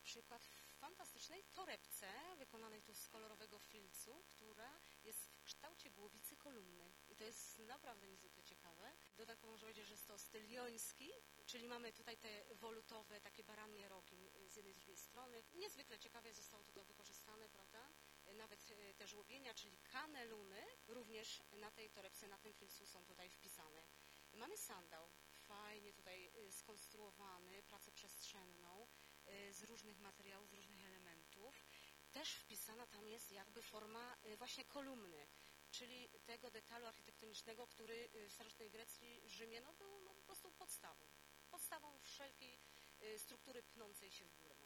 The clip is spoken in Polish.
przykład w fantastycznej torebce wykonanej tu z kolorowego filcu, która jest w kształcie głowicy kolumny. I to jest naprawdę niezwykle ciekawe. Dodatkowo można powiedzieć, że jest to styl joński, czyli mamy tutaj te wolutowe, takie baranie rogi z jednej i z drugiej strony. Niezwykle ciekawie zostało tutaj wykorzystane, prawda? Nawet te żłobienia, czyli kaneluny, również na tej torebce, na tym filcu są tutaj wpisane. Mamy sandał, fajnie tutaj skonstruowany, pracę przestrzenną, z różnych materiałów, z różnych elementów. Też wpisana tam jest jakby forma właśnie kolumny, czyli tego detalu architektonicznego, który w starożytnej Grecji, Rzymie, był po prostu podstawą wszelkiej struktury pnącej się w górę.